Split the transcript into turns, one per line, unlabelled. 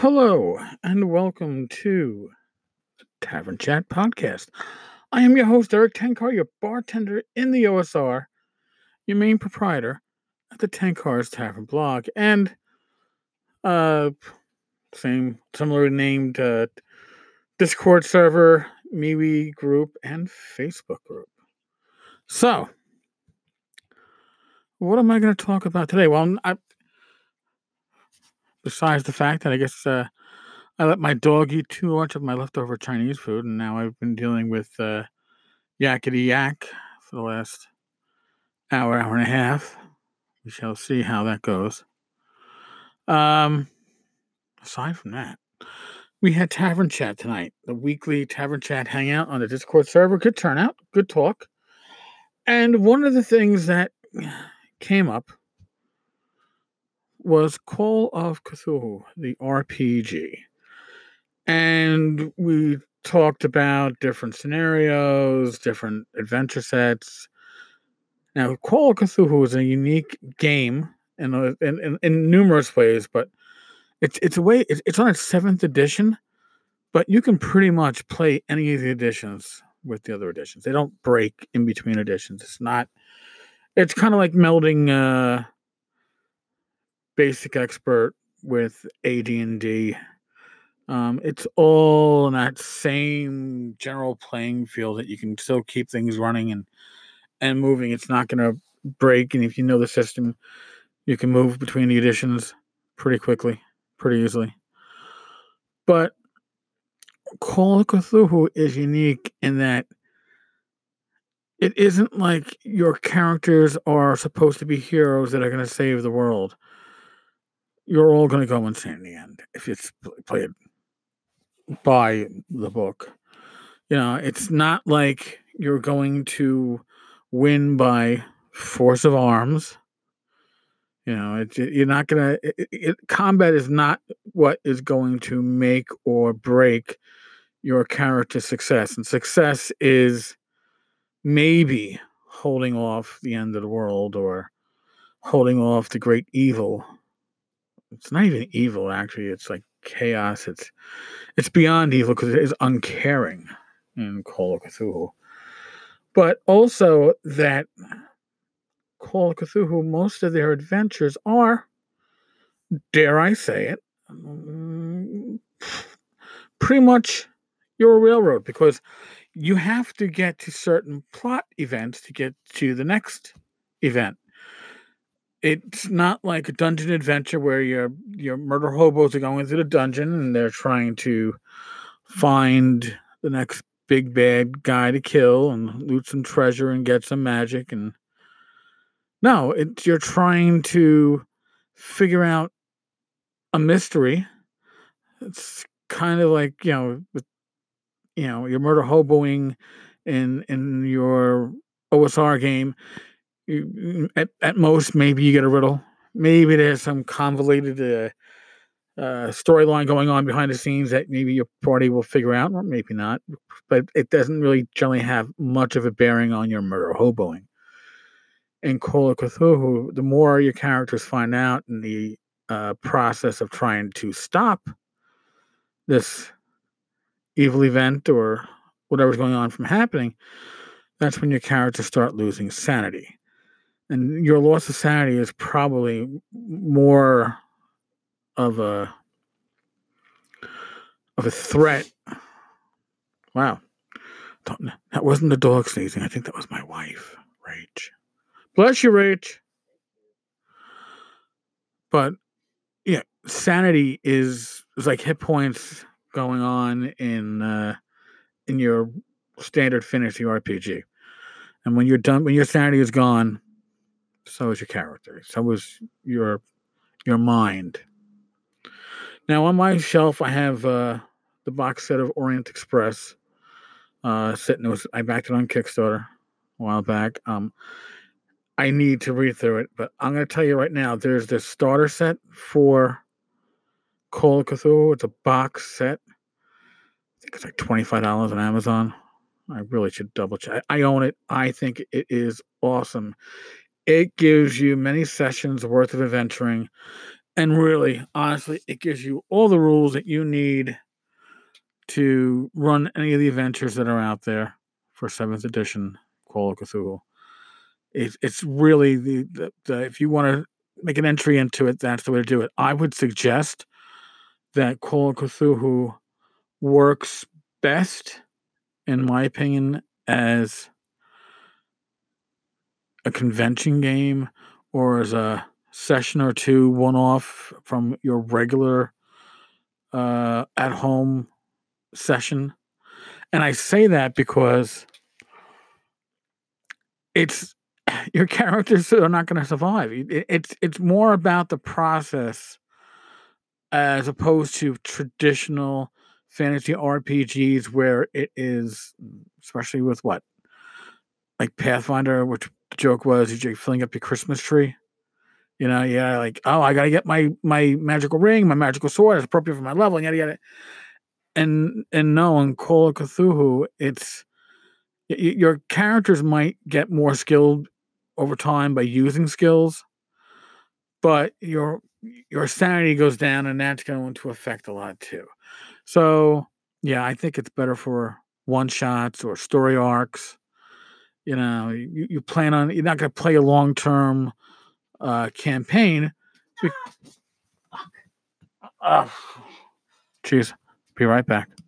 Hello, and welcome to Tavern Chat Podcast. I am your host, Eric Tenkar, your bartender in the OSR, your main proprietor at the Tenkar's Tavern blog, and uh, similarly named Discord server, MeWe group, and Facebook group. So, what am I going to talk about today? Well, besides the fact that I guess I let my dog eat too much of my leftover Chinese food, and now I've been dealing with yakety yak for the last hour and a half. We shall see how that goes. Aside from that, we had Tavern Chat tonight, the weekly Tavern Chat hangout on the Discord server. Good turnout, good talk. And one of the things that came up was Call of Cthulhu, the RPG. And we talked about different scenarios, different adventure sets. Now, Call of Cthulhu is a unique game in numerous ways, but it's on its 7th edition, but you can pretty much play any of the editions with the other editions. They don't break in between editions. It's kind of like melding Basic Expert with AD&D. It's all in that same general playing field that you can still keep things running and moving. It's not going to break, and if you know the system, you can move between the editions pretty quickly, pretty easily. But Call of Cthulhu is unique in that it isn't like your characters are supposed to be heroes that are going to save the world. You're all going to go insane in the end if it's played by the book. It's not like you're going to win by force of arms. You're not going to. Combat is not what is going to make or break your character's success. And success is maybe holding off the end of the world or holding off the great evil. It's not even evil, actually. It's like chaos. It's beyond evil because it is uncaring in Call of Cthulhu. But also that Call of Cthulhu, most of their adventures are, dare I say it, pretty much you're a railroad, because you have to get to certain plot events to get to the next event. It's not like a dungeon adventure where your murder hobos are going into the dungeon and they're trying to find the next big bad guy to kill and loot some treasure and get some magic. And no, you're trying to figure out a mystery. It's kind of like with your murder hoboing in your OSR game. At most, maybe you get a riddle. Maybe there's some convoluted storyline going on behind the scenes that maybe your party will figure out, or maybe not. But it doesn't really generally have much of a bearing on your murder hoboing. In Call of Cthulhu, the more your characters find out in the process of trying to stop this evil event or whatever's going on from happening, that's when your characters start losing sanity. And your loss of sanity is probably more of a threat. Wow. That wasn't the dog sneezing. I think that was my wife, Rach. Bless you, Rach. But yeah, sanity is like hit points going on in your standard fantasy RPG. And when you're done, when your sanity is gone, so is your character. So is your mind. Now on my shelf, I have the box set of Orient Express. Sitting, I backed it on Kickstarter a while back. I need to read through it, but I'm going to tell you right now, there's this starter set for Call of Cthulhu. It's a box set. I think it's like $25 on Amazon. I really should double check. I own it. I think it is awesome. It gives you many sessions worth of adventuring, And really, honestly, it gives you all the rules that you need to run any of the adventures that are out there for 7th edition Call of Cthulhu. It's really the if you want to make an entry into it, that's the way to do it. I would suggest that Call of Cthulhu works best, in my opinion, as a convention game or as a session or two one-off from your regular at-home session. And I say that because it's your characters are not going to survive. It's more about the process as opposed to traditional fantasy RPGs where it is, especially with what like Pathfinder, which the joke was you're filling up your Christmas tree. Yeah, like, oh, I gotta get my magical ring, my magical sword, it's appropriate for my level, and yada yada. And no, in Call of Cthulhu, it's your characters might get more skilled over time by using skills, but your sanity goes down, and that's going to affect a lot too. So yeah, I think it's better for one shots or story arcs. You plan on you're not going to play a long term campaign. Jeez, be right back.